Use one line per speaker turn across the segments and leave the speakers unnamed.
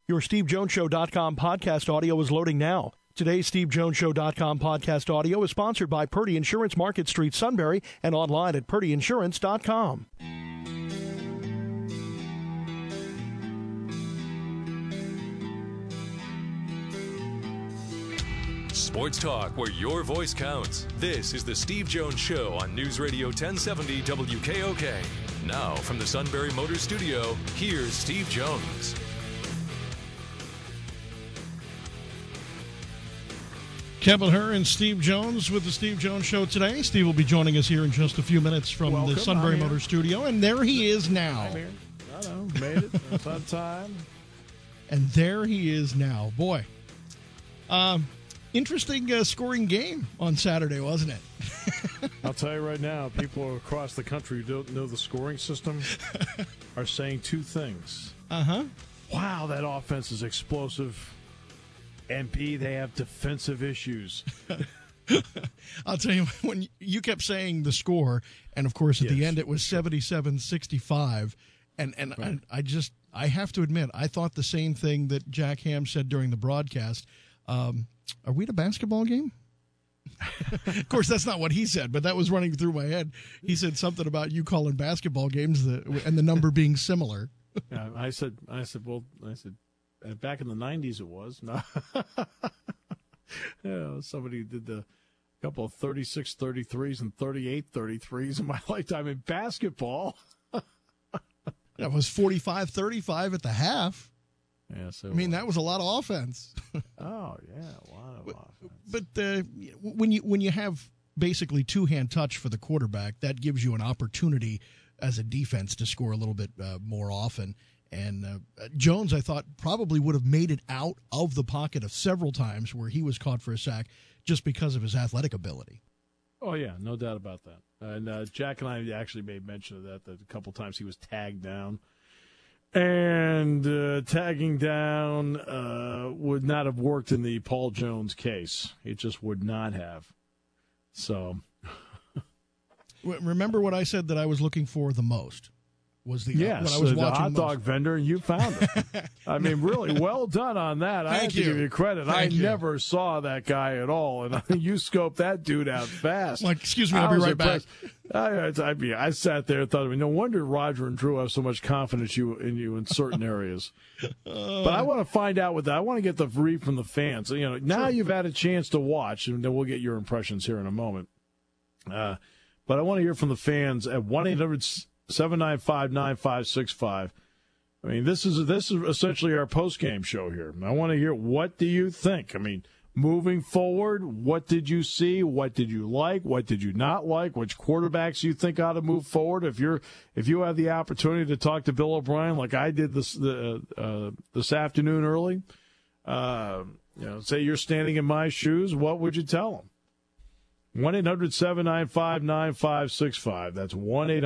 Your SteveJonesShow.com podcast audio is loading now. Today's SteveJonesShow.com podcast audio is sponsored by Purdy Insurance, Market Street, Sunbury, and online at PurdyInsurance.com.
Sports talk where your voice counts. This is the Steve Jones Show on News Radio 1070 WKOK. Now, from the Sunbury Motors Studio, here's Steve Jones.
Kevin Hur and Steve Jones with the Steve Jones Show today. Steve will be joining us here in just a few minutes from the Sunbury Motors Studio, and there he is now.
I'm here. I know, made it. It's on time.
And there he is now. Boy, interesting scoring game on Saturday, wasn't it?
I'll tell you right now, people across the country who don't know the scoring system are saying two things. Wow, that offense is explosive. And B, they have defensive issues.
I'll tell you, when you kept saying the score, and of course at the end it was 77-65, and right. I have to admit, I thought the same thing that Jack Ham said during the broadcast. Are we at a basketball game? Of course, that's not what he said, but that was running through my head. He said something about you calling basketball games and the number being similar.
Yeah, I said, back in the 90s it was. No. Somebody did a couple of 36 33s and 38 33s in my lifetime in basketball.
That was 45-35 at the half.
Yes,
I mean, that was a lot of offense.
Oh, yeah, a lot of offense.
But when you have basically two-hand touch for the quarterback, that gives you an opportunity as a defense to score a little bit more often. And Jones, I thought, probably would have made it out of the pocket several times where he was caught for a sack just because of his athletic ability.
Oh, yeah, no doubt about that. And Jack and I actually made mention of that a couple times he was tagged down. And tagging down would not have worked in the Paul Jones case. It just would not have. So.
Remember what I said that I was looking for the most? Was the
yes,
what I was
the
watching
hot dog vendor, and you found it. I mean, really, well done on that. I have to give you credit. I never saw that guy at all, and you scoped that dude out fast.
Like, excuse me, I'll be right back.
I sat there and thought, no wonder Roger and Drew have so much confidence in you in certain areas. But I want to find out what that. I want to get the read from the fans. Now you've had a chance to watch, and then we'll get your impressions here in a moment. But I want to hear from the fans at 1-800-795-9565. I mean, this is essentially our post-game show here. I want to hear, what do you think? I mean, moving forward, what did you see? What did you like? What did you not like? Which quarterbacks you think ought to move forward? If you have the opportunity to talk to Bill O'Brien like I did this afternoon early, say you're standing in my shoes, what would you tell him? 1-800-795-9565. That's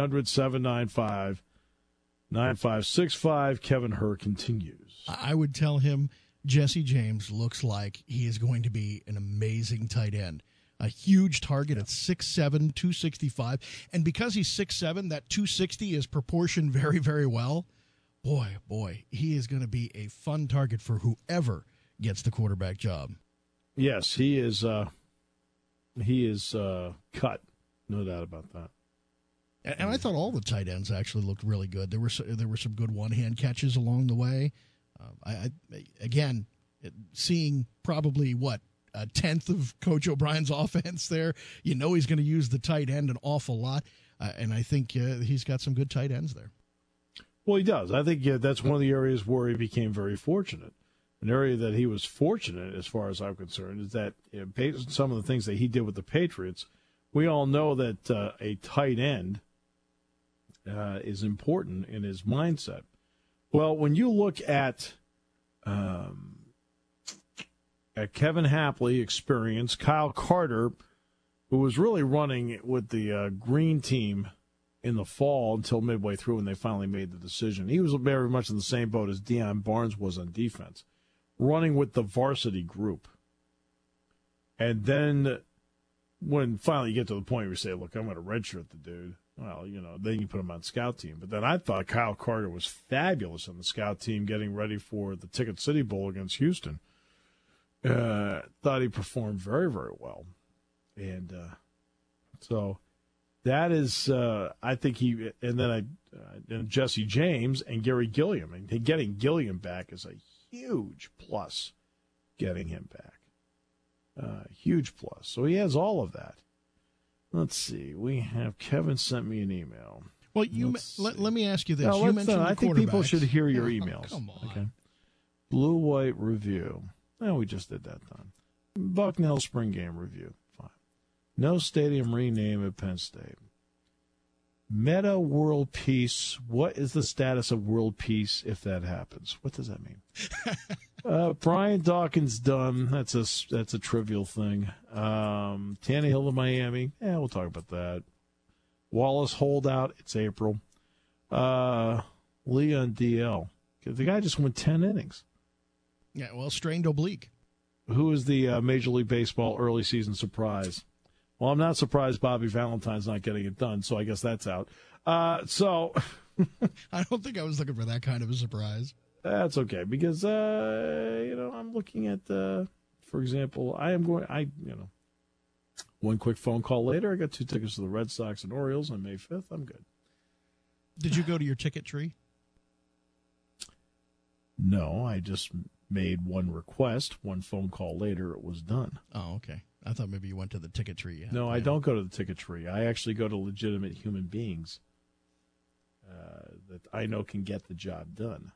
1-800-795-9565. Kevin Hur continues.
I would tell him Jesse James looks like he is going to be an amazing tight end. A huge target at 6'7", 265. And because he's 6'7", that 260 is proportioned very, very well. Boy, he is going to be a fun target for whoever gets the quarterback job.
Yes, he is... He is cut, no doubt about that.
And I thought all the tight ends actually looked really good. There were some good one-hand catches along the way. Again, seeing probably a tenth of Coach O'Brien's offense there, he's going to use the tight end an awful lot, and I think he's got some good tight ends there.
Well, he does. I think that's one of the areas where he became very fortunate. An area that he was fortunate, as far as I'm concerned, is that based on some of the things that he did with the Patriots, we all know that a tight end is important in his mindset. Well, when you look at Kevin Hapley experience, Kyle Carter, who was really running with the green team in the fall until midway through when they finally made the decision. He was very much in the same boat as Deion Barnes was on defense, running with the varsity group. And then when finally you get to the point where you say, look, I'm going to redshirt the dude, well, then you put him on scout team. But then I thought Kyle Carter was fabulous on the scout team getting ready for the Ticket City Bowl against Houston. Thought he performed very, very well. And so that is, I think and Jesse James and Gary Gilliam. And getting Gilliam back is a huge plus, getting him back. Huge plus. So he has all of that. Let's see. We have Kevin sent me an email.
Well, let me ask you this.
No,
you mentioned
I think people should hear your emails.
Come on.
Okay. Blue-white review. We just did that, Don. Bucknell spring game review. Fine. No stadium rename at Penn State. Meta World Peace. What is the status of world peace if that happens? What does that mean? Brian Dawkins done. That's a trivial thing. Tannehill to Miami. We'll talk about that. Wallace holdout. It's April. Leon DL. The guy just went 10 innings.
Yeah, well, strained oblique.
Who is the Major League Baseball early season surprise? Well, I'm not surprised Bobby Valentine's not getting it done, so I guess that's out. So
I don't think I was looking for that kind of a surprise.
That's okay, because I'm looking at for example, one quick phone call later, I got 2 tickets to the Red Sox and Orioles on May 5th. I'm good.
Did you go to your ticket tree?
No, I just made one request. One phone call later, it was done.
Oh, okay. I thought maybe you went to the ticket tree.
No, I don't go to the ticket tree. I actually go to legitimate human beings that I know can get the job done.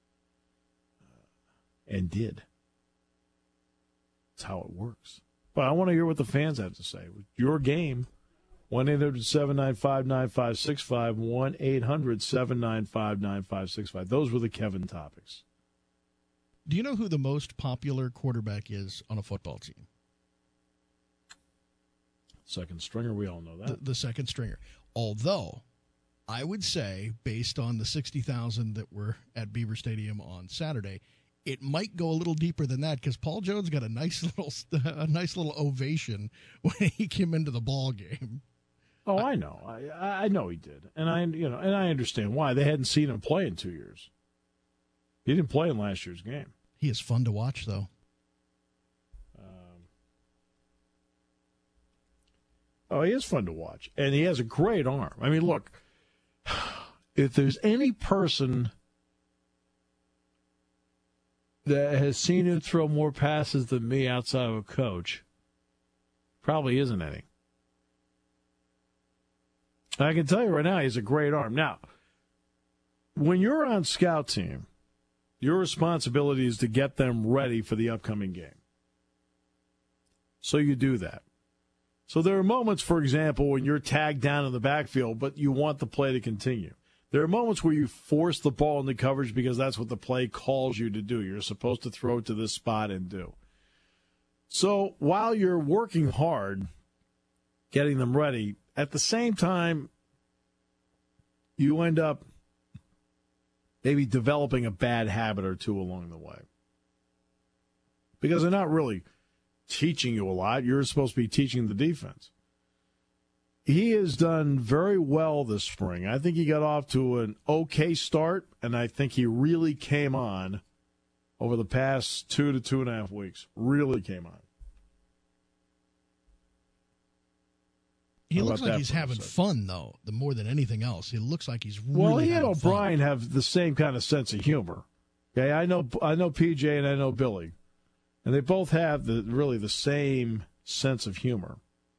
And did. That's how it works. But I want to hear what the fans have to say. Your game, 1-800-795-9565, 1-800-795-9565. Those were the Kevin topics.
Do you know who the most popular quarterback is on a football team?
Second stringer, we all know that.
The second stringer. Although, I would say, based on the 60,000 that were at Beaver Stadium on Saturday, it might go a little deeper than that because Paul Jones got a nice little ovation when he came into the ball game.
Oh, I know. I know he did, and I understand why. They hadn't seen him play in 2 years. He didn't play in last year's game.
He is fun to watch, though.
He is fun to watch, and he has a great arm. I mean, look, if there's any person that has seen him throw more passes than me outside of a coach, probably isn't any. I can tell you right now, he has a great arm. Now, when you're on scout team, your responsibility is to get them ready for the upcoming game. So you do that. So there are moments, for example, when you're tagged down in the backfield, but you want the play to continue. There are moments where you force the ball into coverage because that's what the play calls you to do. You're supposed to throw it to this spot and do. So while you're working hard, getting them ready, at the same time, you end up maybe developing a bad habit or two along the way. Because they're not really teaching you a lot. You're supposed to be teaching the defense. He has done very well this spring. I think he got off to an okay start, and I think he really came on over the past 2 to 2.5 weeks. Really came on.
He looks like he's having fun, though, more than anything else. He looks like he's really
Well, he and
having
O'Brien
fun.
have the same kind of sense of humor. Okay, I know PJ and I know Billy, and they both have really the same sense of humor.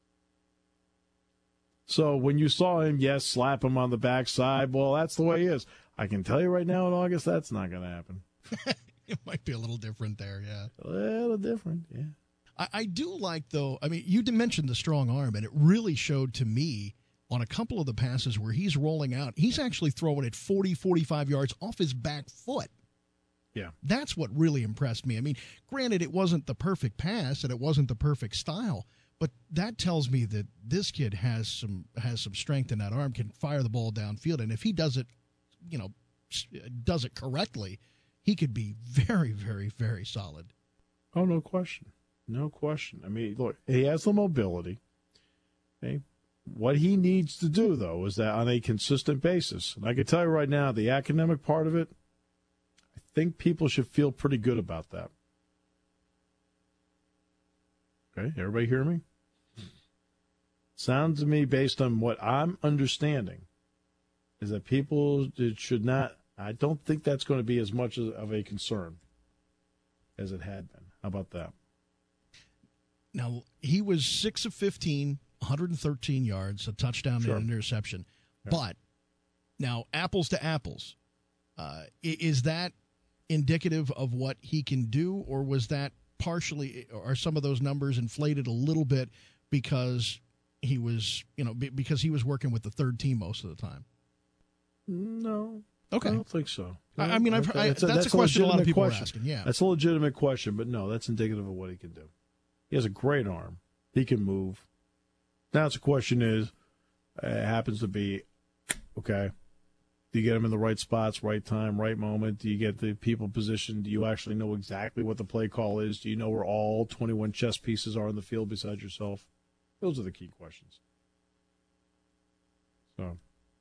So when you saw him, yes, slap him on the backside, well, that's the way he is. I can tell you right now in August, that's not going to happen.
It might be a little different there, yeah.
A little different, yeah.
I do like, though, I mean, you mentioned the strong arm, and it really showed to me on a couple of the passes where he's rolling out. He's actually throwing it 40, 45 yards off his back foot.
Yeah.
That's what really impressed me. I mean, granted, it wasn't the perfect pass and it wasn't the perfect style, but that tells me that this kid has some strength in that arm, can fire the ball downfield, and if he does it, does it correctly, he could be very, very, very solid.
Oh, no question. No question. I mean, look, he has the mobility. Okay? What he needs to do, though, is that on a consistent basis. And I can tell you right now, the academic part of it, I think people should feel pretty good about that. Okay, everybody hear me? Sounds to me, based on what I'm understanding, is that people should not, I don't think that's going to be as much of a concern as it had been. How about that?
Now, he was 6 of 15, 113 yards, a touchdown and an interception. Yeah. But now, apples to apples, is that indicative of what he can do, or was that partially, are some of those numbers inflated a little bit because he was, because he was working with the third team most of the time?
No.
Okay.
I don't think so.
I mean, that's a question a lot of people are asking. Yeah.
That's a legitimate question, but no, that's indicative of what he can do. He has a great arm. He can move. Now the question is, it happens to be, okay, do you get him in the right spots, right time, right moment? Do you get the people positioned? Do you actually know exactly what the play call is? Do you know where all 21 chess pieces are in the field besides yourself? Those are the key questions. So.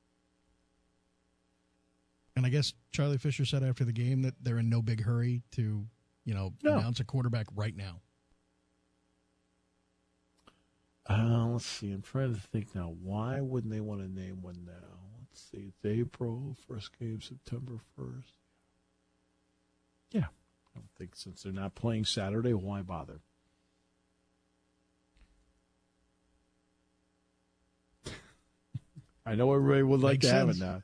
And I guess Charlie Fisher said after the game that they're in no big hurry to, announce a quarterback right now.
Let's see. I'm trying to think now. Why wouldn't they want to name one now? Let's see. It's April. First game September 1st. Yeah. I don't think since they're not playing Saturday, why bother? I know everybody would like to have it now.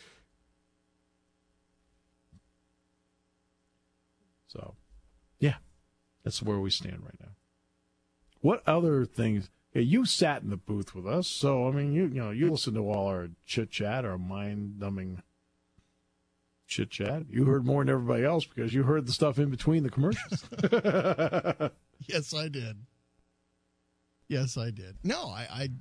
So, yeah, that's where we stand right now. What other things? Yeah, you sat in the booth with us, so I mean, you listen to all our chit chat, our mind-numbing chit chat. You heard more than everybody else because you heard the stuff in between the commercials.
Yes, I did. Yes, I did. No,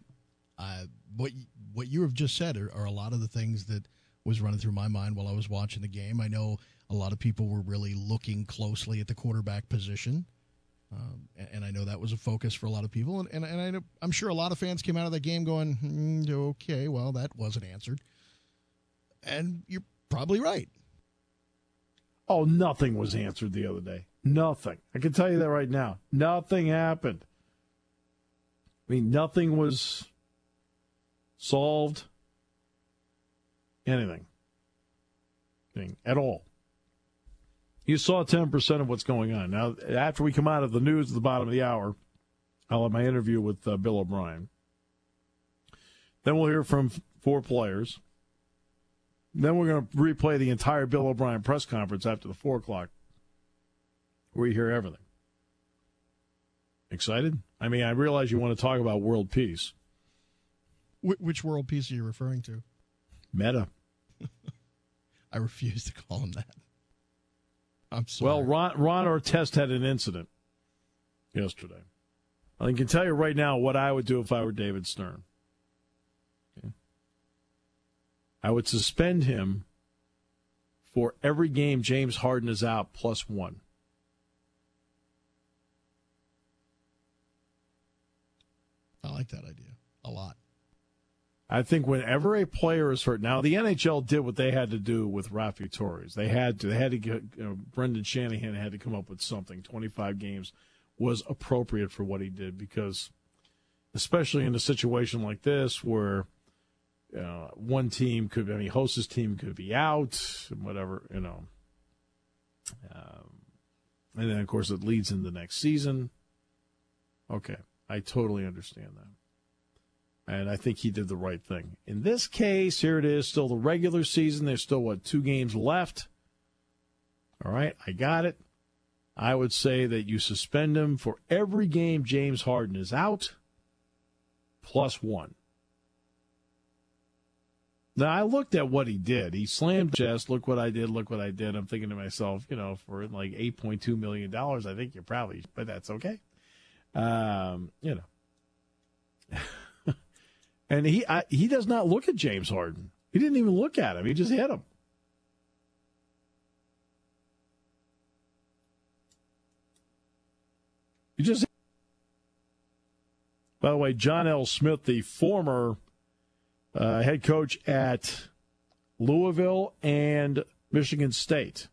what you have just said are a lot of the things that was running through my mind while I was watching the game. I know a lot of people were really looking closely at the quarterback position. And I know that was a focus for a lot of people. And I'm sure a lot of fans came out of that game going, okay, well, that wasn't answered. And you're probably right.
Oh, nothing was answered the other day. Nothing. I can tell you that right now. Nothing happened. I mean, nothing was solved. Anything at all. You saw 10% of what's going on. Now, after we come out of the news at the bottom of the hour, I'll have my interview with Bill O'Brien. Then we'll hear from 4 players. Then we're going to replay the entire Bill O'Brien press conference after the 4 o'clock, where you hear everything. Excited? I mean, I realize you want to talk about world peace.
Which world peace are you referring to?
Meta.
I refuse to call him that. I'm sorry.
Well, Ron Artest had an incident yesterday. I can tell you right now what I would do if I were David Stern. Okay. I would suspend him for every game James Harden is out +1.
I like that idea a lot.
I think whenever a player is hurt, now the NHL did what they had to do with Rafi Torres. They had to get, Brendan Shanahan had to come up with something. 25 games was appropriate for what he did because, especially in a situation like this where one team host's team could be out, whatever, and then of course it leads into the next season. Okay, I totally understand that. And I think he did the right thing. In this case, here it is, still the regular season. There's still, 2 games left? All right, I got it. I would say that you suspend him for every game James Harden is out, +1. Now, I looked at what he did. He slammed the chest. Look what I did. Look what I did. I'm thinking to myself, for like $8.2 million, I think you're probably, but that's okay. And he does not look at James Harden. He didn't even look at him. He just hit him. By the way, John L. Smith, the former head coach at Louisville and Michigan State,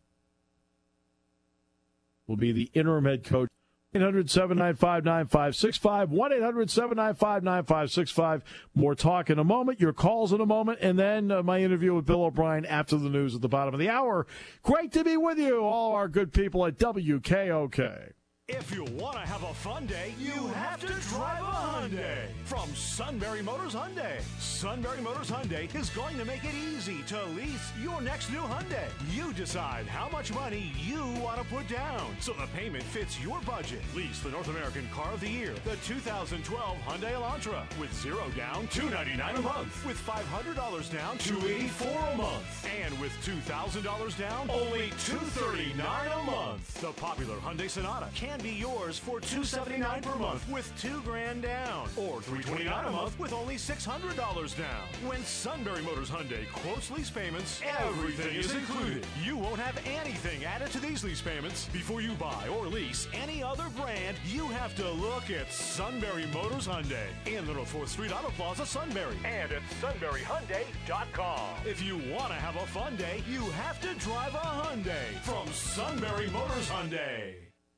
will be the interim head coach. 1-800-795-9565, 1-800-795-9565. More talk in a moment, your calls in a moment, and then my interview with Bill O'Brien after the news at the bottom of the hour. Great to be with you, all our good people at WKOK.
If you want to have a fun day, you have to drive a Hyundai. From Sunbury Motors Hyundai. Sunbury Motors Hyundai is going to make it easy to lease your next new Hyundai. You decide how much money you want to put down, so the payment fits your budget. Lease the North American Car of the Year, the 2012 Hyundai Elantra, with $0 down, $299 a month. With $500 down, $284 a month. And with $2,000 down, only $239 a month. The popular Hyundai Sonata can be yours for $279 per month with $2,000 down, or $329 a month with only $600 down. When Sunbury Motors Hyundai quotes lease payments, everything is included. You won't have anything added to these lease payments. Before you buy or lease any other brand, you have to look at Sunbury Motors Hyundai in the North 4th Street Auto Plaza, Sunbury, and at sunburyhyundai.com. If you want to have a fun day, you have to drive a Hyundai from Sunbury Motors Hyundai.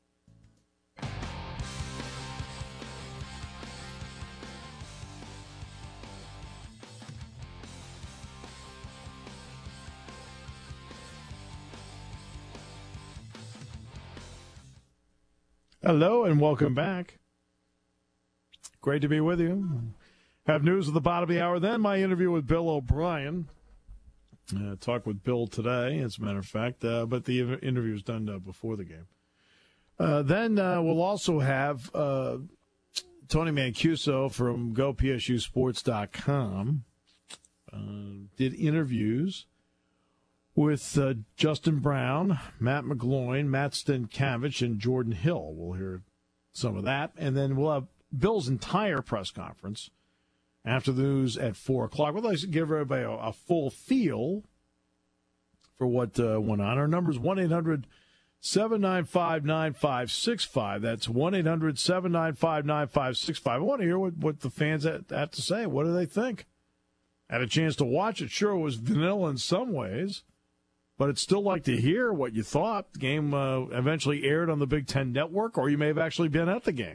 Hello and welcome back. Great to be with you. Have news at the bottom of the hour. Then my interview with Bill O'Brien. Talk with Bill today, as a matter of fact, but the interview was done before the game. Then we'll also have Tony Mancuso from GoPSUSports.com. Did interviews with Justin Brown, Matt McGloin, Matt Stankiewicz, and Jordan Hill. We'll hear some of that. And then we'll have Bill's entire press conference after the news at 4 o'clock. We'd like to give everybody a full feel for what went on. Our number is 1-800-795-9565. That's 1-800-795-9565. I want to hear what the fans have to say. What do they think? Had a chance to watch it. Sure, it was vanilla in some ways, but I'd still like to hear what you thought. The game eventually aired on the Big Ten Network, or you may have actually been at the game.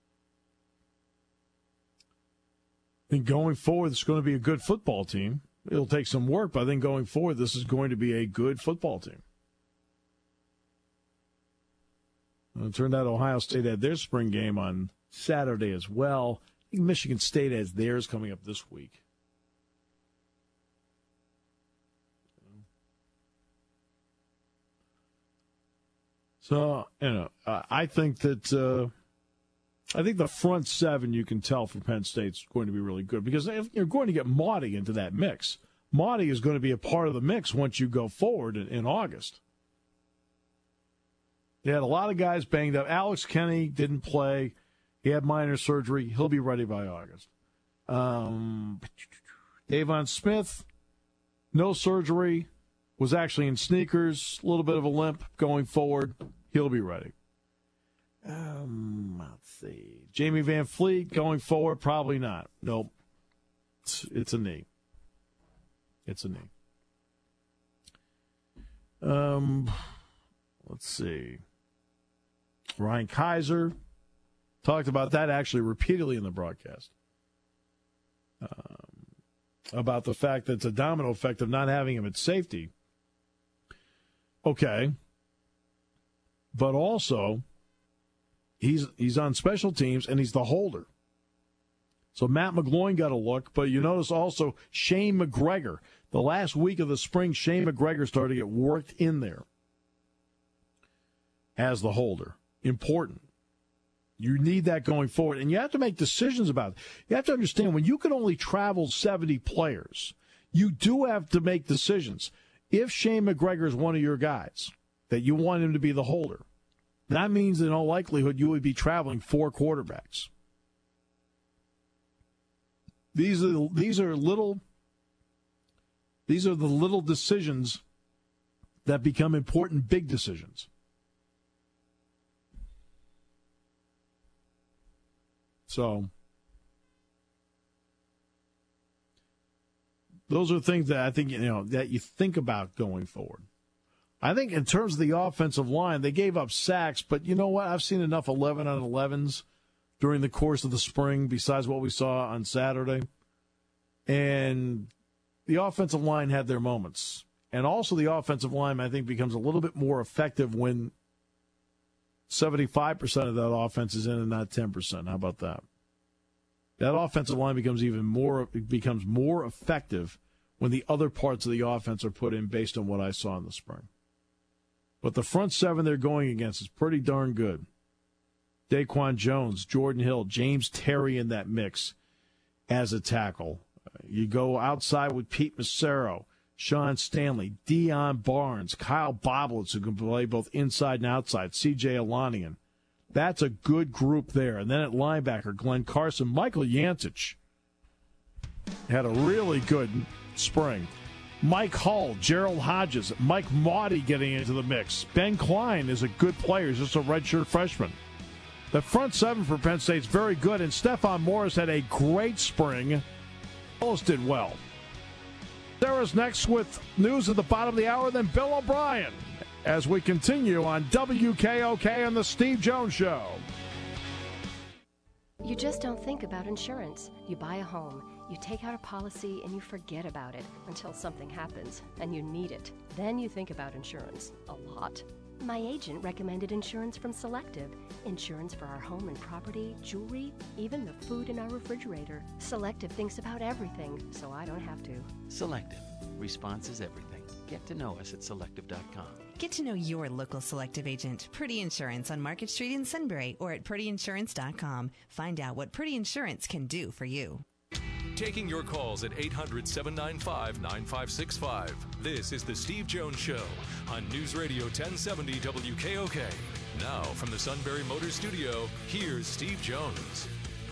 I think going forward, it's going to be a good football team. It'll take some work, but I think going forward, this is going to be a good football team. It turned out Ohio State had their spring game on Saturday as well. I think Michigan State has theirs coming up this week. So, I think that I think the front seven, you can tell from Penn State's going to be really good, because if you're going to get Maudie into that mix. Maudie is going to be a part of the mix once you go forward in August. They had a lot of guys banged up. Alex Kenny didn't play. He had minor surgery. He'll be ready by August. Davon Smith, no surgery, was actually in sneakers, a little bit of a limp going forward. He'll be ready. Let's see. Jamie Van Fleet going forward, probably not. Nope. It's a knee. It's a knee. Let's see. Ryan Kaiser talked about that actually repeatedly in the broadcast. About the fact that it's a domino effect of not having him at safety. Okay. But also, he's on special teams, and he's the holder. So Matt McGloin got a look, but you notice also Shane McGregor. The last week of the spring, Shane McGregor started to get worked in there as the holder. Important. You need that going forward, and you have to make decisions about it. You have to understand, when you can only travel 70 players, you do have to make decisions. If Shane McGregor is one of your guys that you want him to be the holder, that means in all likelihood you would be traveling 4 quarterbacks. These are the little decisions that become important big decisions. So Those are things that I think, that you think about going forward. I think in terms of the offensive line, they gave up sacks, but you know what? I've seen enough 11-on-11s during the course of the spring besides what we saw on Saturday. And the offensive line had their moments. And also the offensive line, I think, becomes a little bit more effective when 75% of that offense is in and not 10%. How about that? That offensive line becomes more effective when the other parts of the offense are put in based on what I saw in the spring. But the front seven they're going against is pretty darn good. Daquan Jones, Jordan Hill, James Terry in that mix as a tackle. You go outside with Pete Massaro, Sean Stanley, Deion Barnes, Kyle Boblitz, who can play both inside and outside, C.J. Alanian. That's a good group there. And then at linebacker, Glenn Carson, Michael Yantich had a really good spring. Mike Hull, Gerald Hodges, Mike Maudie getting into the mix. Ben Klein is a good player. He's just a redshirt freshman. The front seven for Penn State's very good, and Stephon Morris had a great spring. Ellis did well. Sarah's next with news at the bottom of the hour, then Bill O'Brien as we continue on WKOK and the Steve Jones Show.
You just don't think about insurance. You buy a home, you take out a policy, and you forget about it until something happens and you need it. Then you think about insurance a lot. My agent recommended insurance from Selective. Insurance for our home and property, jewelry, even the food in our refrigerator. Selective thinks about everything, so I don't have to.
Selective. Response is everything. Get to know us at Selective.com.
Get to know your local Selective agent, Purdy Insurance on Market Street in Sunbury or at PurdyInsurance.com. Find out what Purdy Insurance can do for you.
Taking your calls at 800-795-9565. This is the Steve Jones Show on News Radio 1070 WKOK. Now from the Sunbury Motors Studio, here's Steve Jones.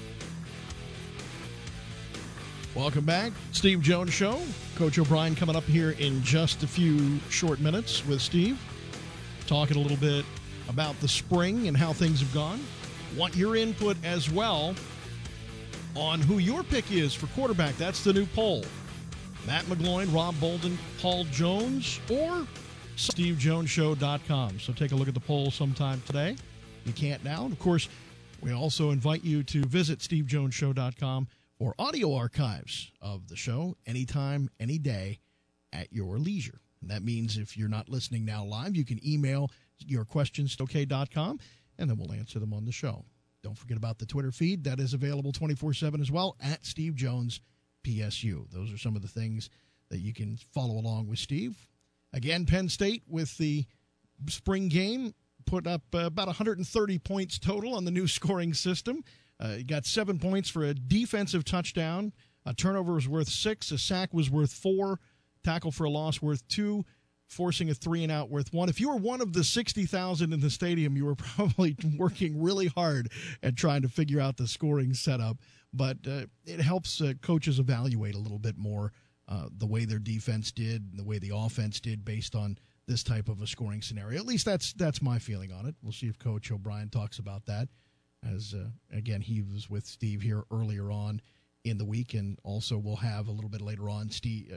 Welcome back. Steve Jones Show. Coach O'Brien coming up here in just a few short minutes with Steve. Talking a little bit about the spring and how things have gone. Want your input as well on who your pick is for quarterback. That's the new poll. Matt McGloin, Rob Bolden, Paul Jones, or SteveJonesShow.com. So take a look at the poll sometime today. You can't now. And of course, we also invite you to visit SteveJonesShow.com for audio archives of the show anytime, any day at your leisure. And that means if you're not listening now live, you can email your questions to OK.com, and then we'll answer them on the show. Don't forget about the Twitter feed. That is available 24/7 as well at Steve Jones PSU. Those are some of the things that you can follow along with Steve. Again, Penn State with the spring game put up about 130 points total on the new scoring system. You got 7 points for a defensive touchdown. A turnover was worth 6. A sack was worth 4. Tackle for a loss worth 2. Forcing a 3-and-out worth 1. If you were one of the 60,000 in the stadium, you were probably working really hard at trying to figure out the scoring setup. But it helps coaches evaluate a little bit more the way their defense did and the way the offense did based on this type of a scoring scenario. At least that's my feeling on it. We'll see if Coach O'Brien talks about that. As, again, he was with Steve here earlier on in the week. And also we'll have a little bit later on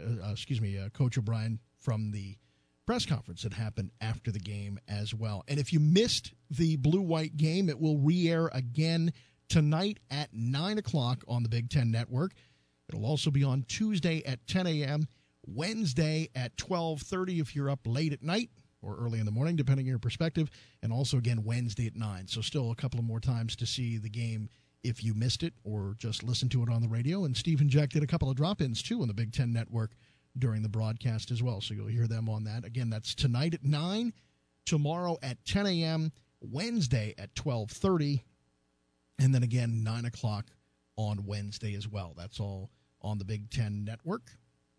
Coach O'Brien from the press conference that happened after the game as well. And if you missed the blue-white game, it will re-air again tonight at 9 o'clock on the Big Ten Network. It'll also be on Tuesday at 10 a.m., Wednesday at 12:30 if you're up late at night or early in the morning, depending on your perspective, and also, again, Wednesday at 9. So still a couple of more times to see the game if you missed it or just listen to it on the radio. And Steve injected a couple of drop-ins, too, on the Big Ten Network during the broadcast as well. So you'll hear them on that. Again, that's tonight at 9, tomorrow at 10 a.m., Wednesday at 12:30, and then again 9 o'clock on Wednesday as well. That's all on the Big Ten Network.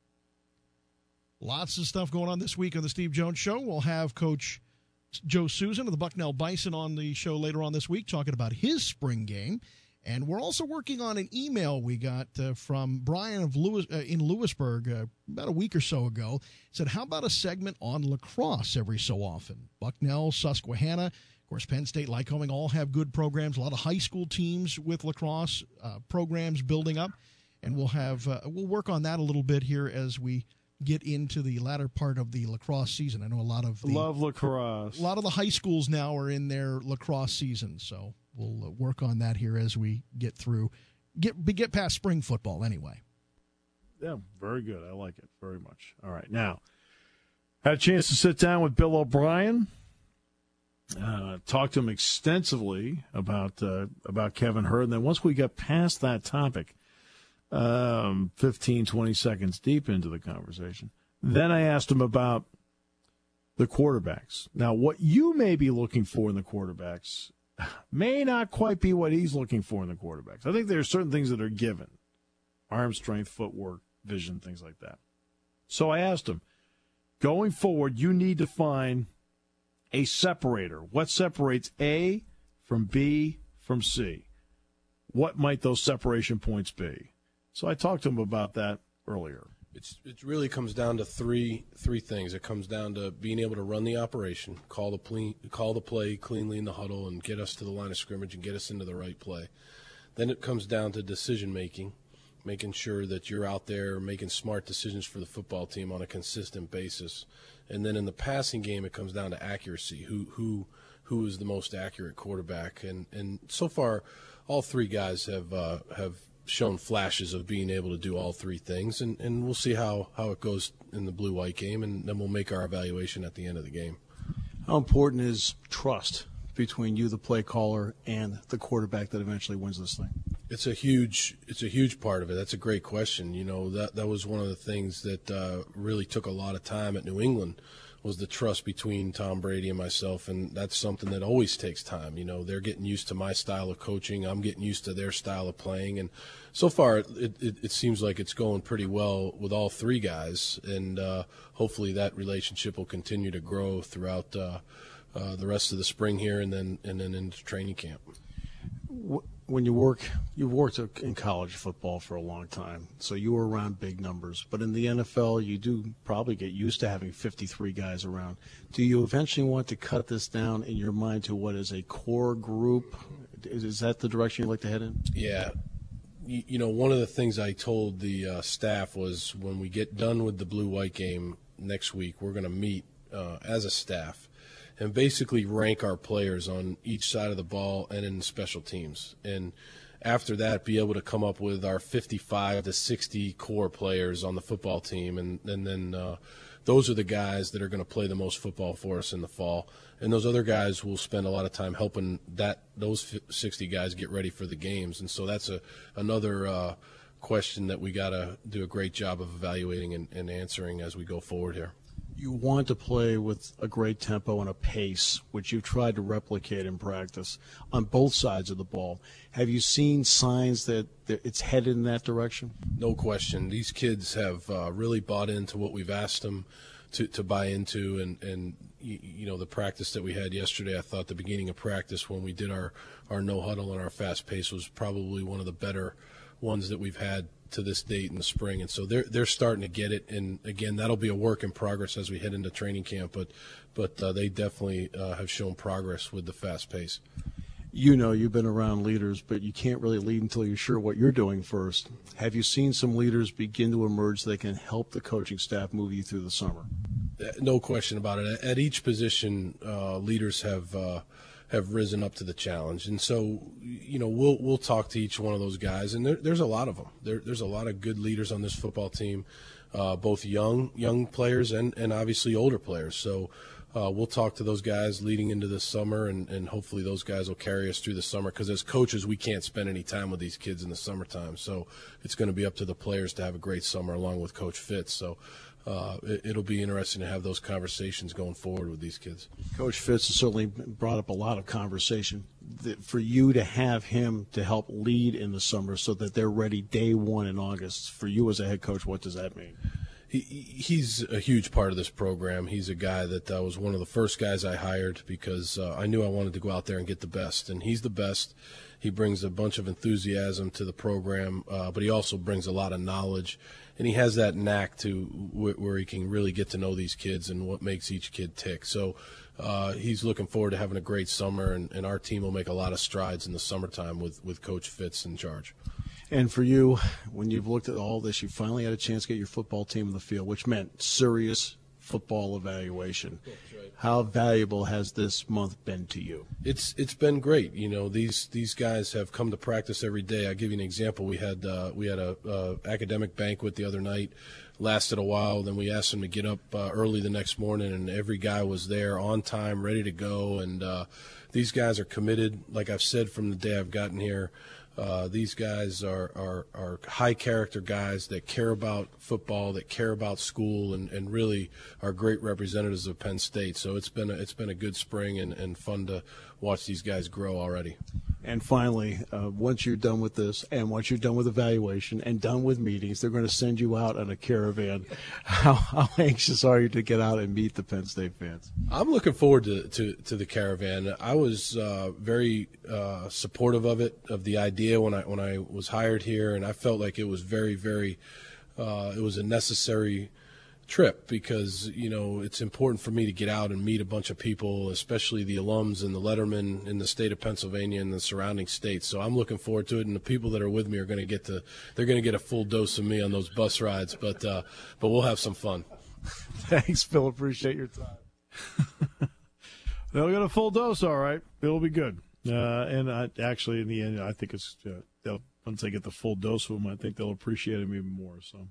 Lots of stuff going on this week on the Steve Jones Show. We'll have Coach Joe Susan of the Bucknell Bison on the show later on this week talking about his spring game. And we're also working on an email we got from Brian of in Lewisburg about a week or so ago. He said, how about a segment on lacrosse every so often? Bucknell, Susquehanna, of course, Penn State, Lycoming all have good programs. A lot of high school teams with lacrosse programs building up. and we'll work on that a little bit here as we get into the latter part of the lacrosse season. I know
love lacrosse.
A lot of the high schools now are in their lacrosse season, so we'll work on that here as we get through, get past spring football anyway.
Yeah, very good. I like it very much. All right, now had a chance to sit down with Bill O'Brien. Talked to him extensively about Kevin Hurd, and then once we got past that topic, 15, 20 seconds deep into the conversation, then I asked him about the quarterbacks. Now, what you may be looking for in the quarterbacks may not quite be what he's looking for in the quarterbacks. I think there are certain things that are given: arm strength, footwork, vision, things like that. So I asked him, going forward, you need to find a separator. What separates A from B from C? What might those separation points be? So I talked to him about that earlier.
It really comes down to three things. It comes down to being able to run the operation, call the play cleanly in the huddle, and get us to the line of scrimmage and get us into the right play. Then it comes down to decision making sure that you're out there making smart decisions for the football team on a consistent basis. And then in the passing game, it comes down to accuracy. Who is the most accurate quarterback? And so far, all three guys have shown flashes of being able to do all three things. And we'll see how it goes in the blue-white game, and then we'll make our evaluation at the end of the game.
How important is trust between you, the play caller, and the quarterback that eventually wins this thing?
It's a huge part of it. That's a great question. You know, that was one of the things that really took a lot of time at New England, was the trust between Tom Brady and myself, and that's something that always takes time. You know, they're getting used to my style of coaching. I'm getting used to their style of playing, and so far it seems like it's going pretty well with all three guys, and hopefully that relationship will continue to grow throughout the rest of the spring here and then into training camp.
When you've worked in college football for a long time, so you were around big numbers. But in the NFL, you do probably get used to having 53 guys around. Do you eventually want to cut this down in your mind to what is a core group? Is that the direction you'd like to head in?
Yeah. You know, one of the things I told the staff was, when we get done with the blue-white game next week, we're going to meet as a staff and basically rank our players on each side of the ball and in special teams. And after that, be able to come up with our 55 to 60 core players on the football team. And then those are the guys that are going to play the most football for us in the fall. And those other guys will spend a lot of time helping those 60 guys get ready for the games. And so that's another question that we got to do a great job of evaluating and answering as we go forward here.
You want to play with a great tempo and a pace, which you've tried to replicate in practice on both sides of the ball. Have you seen signs that it's headed in that direction?
No question. These kids have really bought into what we've asked them to buy into, and you know, the practice that we had yesterday, I thought the beginning of practice when we did our no huddle and our fast pace was probably one of the better ones that we've had to this date in the spring, and so they're starting to get it. And again, that'll be a work in progress as we head into training camp, but they definitely have shown progress with the fast pace.
You know, you've been around leaders, but you can't really lead until you're sure what you're doing first. Have you seen some leaders begin to emerge that can help the coaching staff move you through the summer?
No question about it. At each position, leaders have risen up to the challenge, and so, you know, we'll talk to each one of those guys, and there's a lot of them. There's a lot of good leaders on this football team, both young players and obviously older players. So we'll talk to those guys leading into this summer, and hopefully those guys will carry us through the summer, because as coaches we can't spend any time with these kids in the summertime. So it's going to be up to the players to have a great summer along with Coach Fitz. So it'll be interesting to have those conversations going forward with these kids.
Coach Fitz has certainly brought up a lot of conversation. For you to have him to help lead in the summer so that they're ready day one in August, for you as a head coach, what does that mean?
He's a huge part of this program. He's a guy that was one of the first guys I hired because I knew I wanted to go out there and get the best, and he's the best. He brings a bunch of enthusiasm to the program, but he also brings a lot of knowledge, and he has that knack to where he can really get to know these kids and what makes each kid tick. So he's looking forward to having a great summer, and our team will make a lot of strides in the summertime with Coach Fitz in charge.
And for you, when you've looked at all this, you finally had a chance to get your football team on the field, which meant serious football evaluation.
That's right.
How valuable has this month been to you?
It's been great. You know, these guys have come to practice every day. I'll give you an example. We had a academic banquet the other night, lasted a while. Then we asked them to get up early the next morning, and every guy was there on time, ready to go. And these guys are committed. Like I've said from the day I've gotten here, these guys are high character guys that care about football, that care about school, and really are great representatives of Penn State. So it's been a good spring and fun to watch these guys grow already.
And finally, once you're done with this, and once you're done with evaluation and done with meetings, they're going to send you out on a caravan. How anxious are you to get out and meet the Penn State fans?
I'm looking forward to the caravan. I was very supportive of it, of the idea when I was hired here, and I felt like it was very, very it was a necessary trip because, you know, it's important for me to get out and meet a bunch of people, especially the alums and the lettermen in the state of Pennsylvania and the surrounding states. So I'm looking forward to it, and the people that are with me are going to get a full dose of me on those bus rides, but we'll have some fun.
Thanks, Phil. Appreciate your time.
They'll get a full dose, all right. It'll be good. And actually, in the end, I think it's once they get the full dose of them, I think they'll appreciate them even more. So,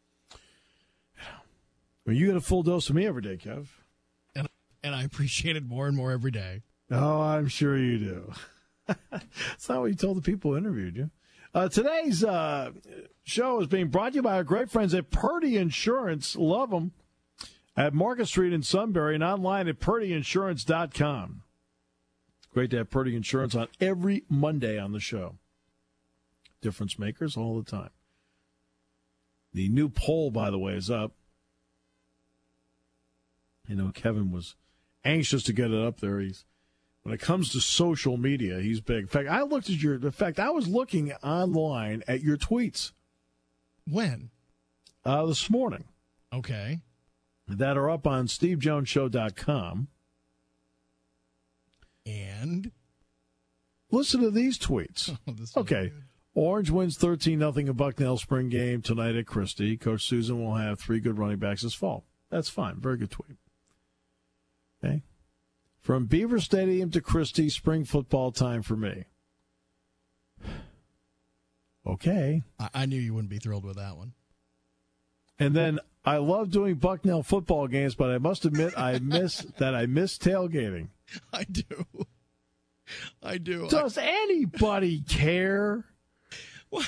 well, you get a full dose of me every day, Kev.
And I appreciate it more and more every day.
Oh, I'm sure you do. That's not what you told the people who interviewed you. Today's show is being brought to you by our great friends at Purdy Insurance. Love them. At Market Street in Sunbury and online at PurdyInsurance.com. Great to have Purdy Insurance on every Monday on the show. Difference makers all the time. The new poll, by the way, is up. You know, Kevin was anxious to get it up there. When it comes to social media, he's big. In fact, I was looking online at your tweets.
When?
This morning.
Okay.
That are up on SteveJonesShow.com.
And?
Listen to these tweets. Okay. Orange wins 13-0 at Bucknell spring game tonight at Christie. Coach Susan will have 3 good running backs this fall. That's fine. Very good tweet. Okay. From Beaver Stadium to Christie, spring football time for me. Okay.
I knew you wouldn't be thrilled with that one.
And then I love doing Bucknell football games, but I must admit I miss tailgating.
I do.
Does anybody care?
Well,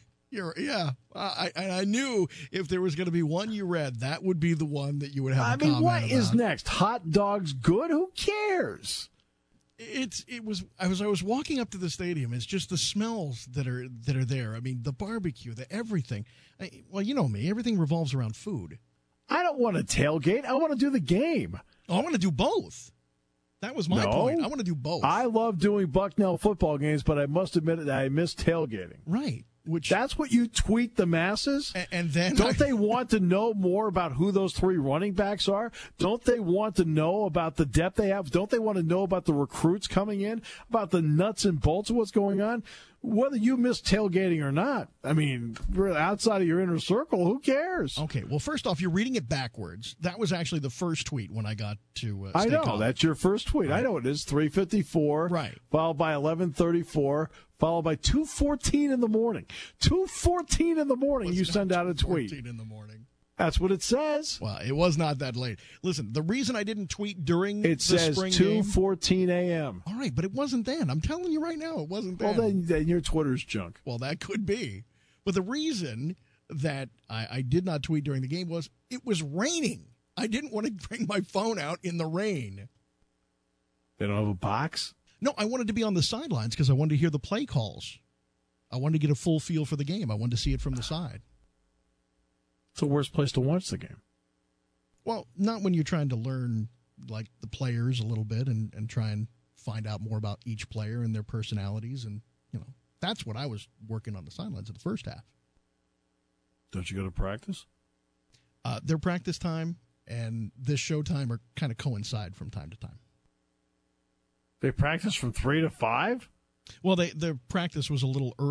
I knew if there was going to be one you read, that would be the one that you would have. I mean,
what is next? Hot dogs good? Who cares?
I was walking up to the stadium. It's just the smells that are there. I mean, the barbecue, the everything. Well, you know me. Everything revolves around food.
I don't want to tailgate. I want to do the game.
Oh, I want to do both. That was my point. I want to do both.
I love doing Bucknell football games, but I must admit that I miss tailgating.
Right.
That's what you tweet the masses?
And then
don't they want to know more about who those 3 running backs are? Don't they want to know about the depth they have? Don't they want to know about the recruits coming in, about the nuts and bolts of what's going on? Whether you miss tailgating or not, I mean, outside of your inner circle, who cares?
Okay, well, first off, you're reading it backwards. That was actually the first tweet when I got to
I know,
College.
That's your first tweet. Right. I know it is, 3:54,
right,
followed by 11:34, followed by 2:14 in the morning. 2:14 in the morning, you send out a tweet.
2:14 in the morning.
That's what it says.
Well, it was not that late. Listen, the reason I didn't tweet during the spring game...
It says 2:14 a.m.
All right, but it wasn't then. I'm telling you right now, it wasn't then.
Well, then your Twitter's junk.
Well, that could be. But the reason that I did not tweet during the game was it was raining. I didn't want to bring my phone out in the rain.
They don't have a box?
No, I wanted to be on the sidelines because I wanted to hear the play calls. I wanted to get a full feel for the game. I wanted to see it from the side.
It's the worst place to watch the game.
Well, not when you're trying to learn like the players a little bit and try and find out more about each player and their personalities. And, you know, that's what I was working on the sidelines in the first half.
Don't you go to practice?
Their practice time and this show time are kind of coincide from time to time.
They practice from 3 to 5?
Well, their practice was a little early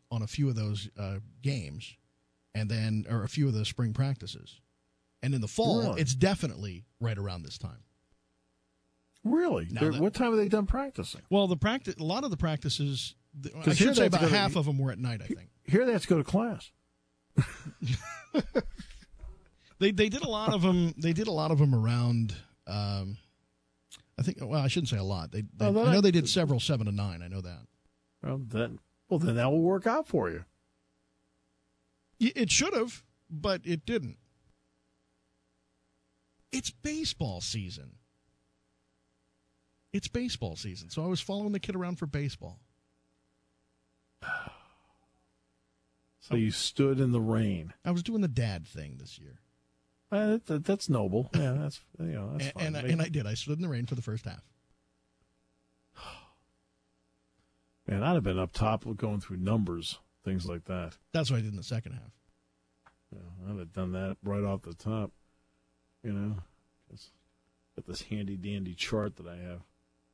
on a few of those games, or a few of the spring practices. And in the fall, It's definitely right around this time.
Really? What time are they done practicing?
Well, a lot of the practices, I should say about half of them were at night, I think.
Here they have to go to class.
They did a lot of them. They did a lot of them around. I think. Well, I shouldn't say a lot. I know they did several 7 to 9. I know that.
Then that will work out for you.
It should have, but it didn't. It's baseball season. So I was following the kid around for baseball.
So you stood in the rain.
I was doing the dad thing this year.
That's noble. Yeah, that's fine.
And I did. I stood in the rain for the first half.
Man, I'd have been up top going through numbers, things like that.
That's what I did in the second half.
Yeah, I'd have done that right off the top. Got this handy-dandy chart that I have.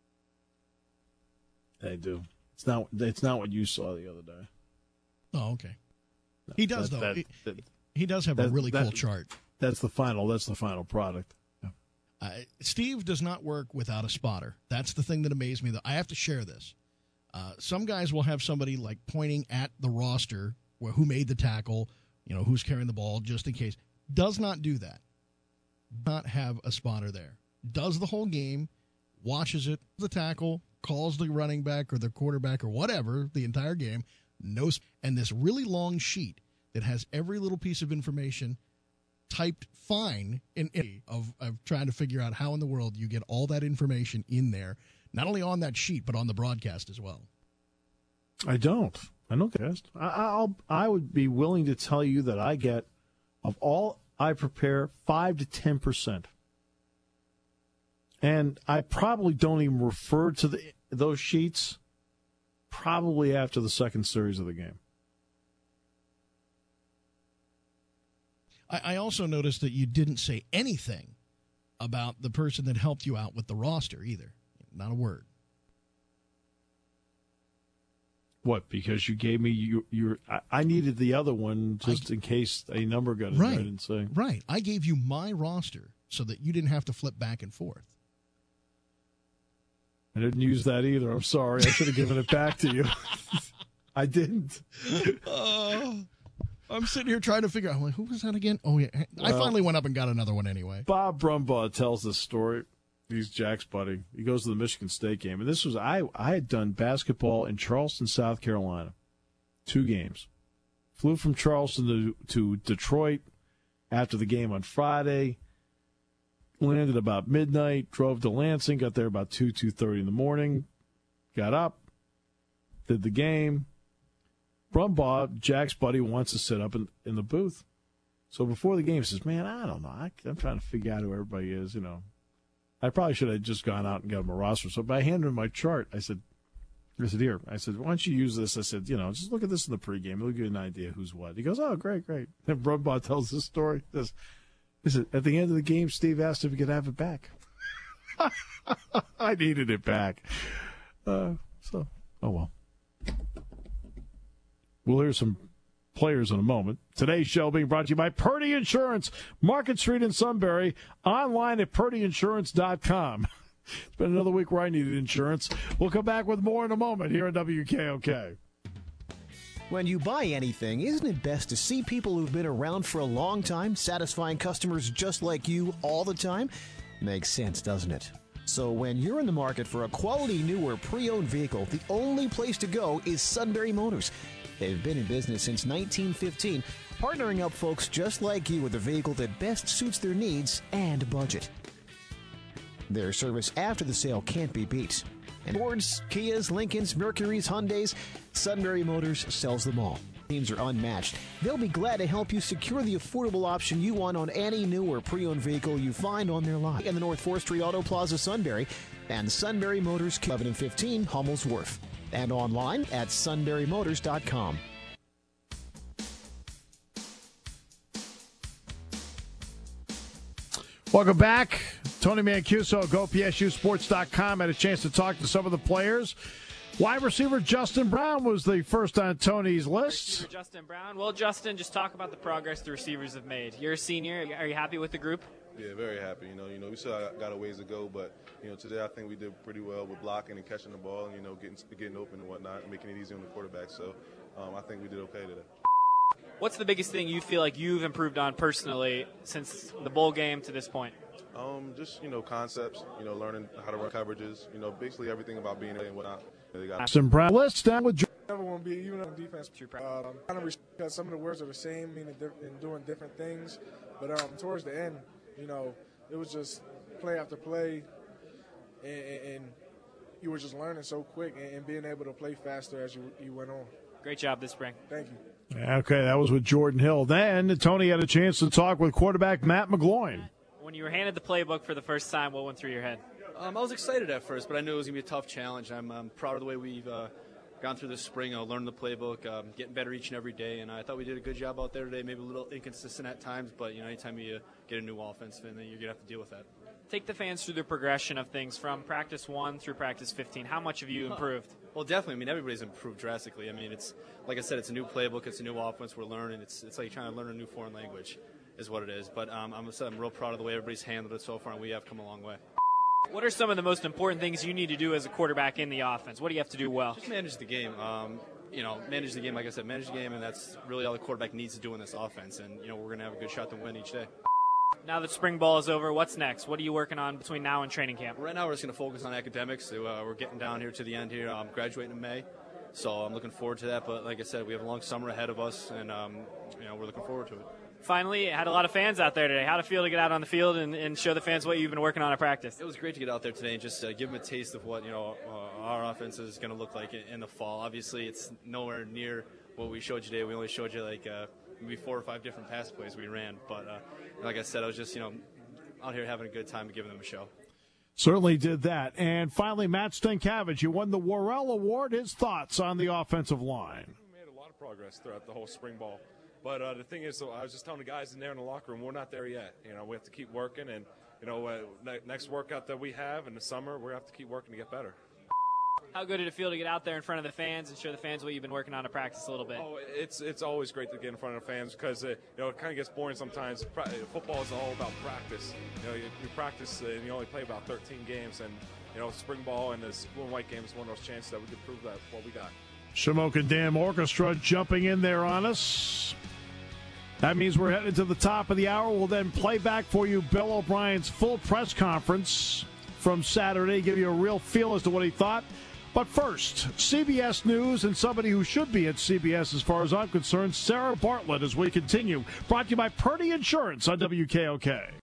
I do. It's not what you saw the other day.
Oh, okay. He does, though. He does have a really cool chart.
That's the final product. Yeah.
Steve does not work without a spotter. That's the thing that amazed me. I have to share this. Some guys will have somebody like pointing at the roster who made the tackle, who's carrying the ball, just in case. Does not do that. Not have a spotter there. Does the whole game, watches it, the tackle, calls the running back or the quarterback or whatever the entire game. And this really long sheet that has every little piece of information typed fine of trying to figure out how in the world you get all that information in there, not only on that sheet but on the broadcast as well.
I don't guess. I would be willing to tell you that I get, of all I prepare, 5 to 10%. And I probably don't even refer to those sheets probably after the second series of the game.
I also noticed that you didn't say anything about the person that helped you out with the roster either. Not a word.
What? Because you gave me I needed the other one just in case a number got in.
Right.
I didn't say.
Right. I gave you my roster so that you didn't have to flip back and forth.
I didn't use that either. I'm sorry. I should have given it back to you. I didn't.
I'm sitting here trying to figure out, who was that again? Oh, yeah. I finally went up and got another one anyway.
Bob Brumbaugh tells this story. He's Jack's buddy. He goes to the Michigan State game. And this was, I had done basketball in Charleston, South Carolina. 2 games. Flew from Charleston to Detroit after the game on Friday. Landed about midnight, drove to Lansing, got there about 2:30 in the morning, got up, did the game. Brumbaugh, Jack's buddy, wants to sit up in the booth. So before the game, he says, man, I don't know. I'm trying to figure out who everybody is, I probably should have just gone out and got him a roster. So I handed him my chart. I said, here. I said, why don't you use this? I said, just look at this in the pregame. It'll give you an idea who's what. He goes, oh, great. Then Brumbaugh tells this story. He said, at the end of the game, Steve asked if he could have it back. I needed it back. Oh well. We'll hear some players in a moment. Today's show being brought to you by Purdy Insurance, Market Street in Sunbury, online at purdyinsurance.com. It's been another week where I needed insurance. We'll come back with more in a moment here on WKOK.
When you buy anything, isn't it best to see people who've been around for a long time, satisfying customers just like you all the time? Makes sense, doesn't it? So when you're in the market for a quality new or pre-owned vehicle, the only place to go is Sunbury Motors. They've been in business since 1915, partnering up folks just like you with a vehicle that best suits their needs and budget. Their service after the sale can't be beat. And Fords, Kias, Lincolns, Mercurys, Hyundais, Sunbury Motors sells them all. Teams are unmatched. They'll be glad to help you secure the affordable option you want on any new or pre-owned vehicle you find on their lot. In the North 4th Street Auto Plaza, Sunbury, and Sunbury Motors, 11 and 15, Hummel's Wharf. And online at sunburymotors.com.
Welcome back. Tony Mancuso, GoPSUSports.com, had a chance to talk to some of the players Wide receiver Justin Brown was the first on Tony's list.
Justin Brown. Well, Justin, just talk about the progress the receivers have made. You're a senior. Are you happy with the group?
Yeah, very happy. We still got a ways to go, but today I think we did pretty well with blocking and catching the ball, and getting open and whatnot, making it easy on the quarterback. So I think we did okay today.
What's the biggest thing you feel like you've improved on personally since the bowl game to this point?
Just concepts. Learning how to run coverages. Basically everything about being there and whatnot.
Justin Brown. Let's stand with.
Never want to be even on defense. Kind of because some of the words are the same, meaning and doing different things. But towards the end, it was just play after play, and you were just learning so quick and being able to play faster as you went on.
Great job this spring.
Thank you.
Okay, that was with Jordan Hill. Then Tony had a chance to talk with quarterback Matt McGloin.
When you were handed the playbook for the first time, what went through your head?
I was excited at first, but I knew it was going to be a tough challenge. I'm proud of the way we've gone through this spring, learning the playbook, getting better each and every day, and I thought we did a good job out there today, maybe a little inconsistent at times, but anytime you get a new offense, then you're going to have to deal with that.
Take the fans through the progression of things from practice 1 through practice 15. How much have you improved?
Well, definitely. Everybody's improved drastically. It's like I said, it's a new playbook, it's a new offense we're learning. It's like trying to learn a new foreign language is what it is. But I'm real proud of the way everybody's handled it so far, and we have come a long way.
What are some of the most important things you need to do as a quarterback in the offense? What do you have to do well?
Just manage the game. Manage the game, like I said, manage the game, and that's really all the quarterback needs to do in this offense. And, we're going to have a good shot to win each day.
Now that spring ball is over, what's next? What are you working on between now and training camp?
Right now we're just going to focus on academics. We're getting down here to the end here. I'm graduating in May, so I'm looking forward to that. But like I said, we have a long summer ahead of us, and we're looking forward to it.
Finally, had a lot of fans out there today. How'd it feel to get out on the field and show the fans what you've been working on at practice?
It was great to get out there today and just give them a taste of what our offense is going to look like in the fall. Obviously, it's nowhere near what we showed you today. We only showed you maybe 4 or 5 different pass plays we ran. But like I said, I was just out here having a good time and giving them a show.
Certainly did that. And finally, Matt Stankiewicz, you won the Worrell Award. His thoughts on the offensive line.
We made a lot of progress throughout the whole spring ball. But the thing is, I was just telling the guys in there in the locker room, we're not there yet. We have to keep working. And, next workout that we have in the summer, we have to keep working to get better.
How good did it feel to get out there in front of the fans and show the fans what you've been working on at practice a little bit?
Oh, it's always great to get in front of the fans because it kind of gets boring sometimes. Football is all about practice. You practice and you only play about 13 games, and spring ball and this blue and white game is one of those chances that we could prove that what we got.
Shamokin Dam Orchestra jumping in there on us. That means we're headed to the top of the hour. We'll then play back for you Bill O'Brien's full press conference from Saturday, give you a real feel as to what he thought. But first, CBS News and somebody who should be at CBS as far as I'm concerned, Sarah Bartlett, as we continue. Brought to you by Purdy Insurance on WKOK.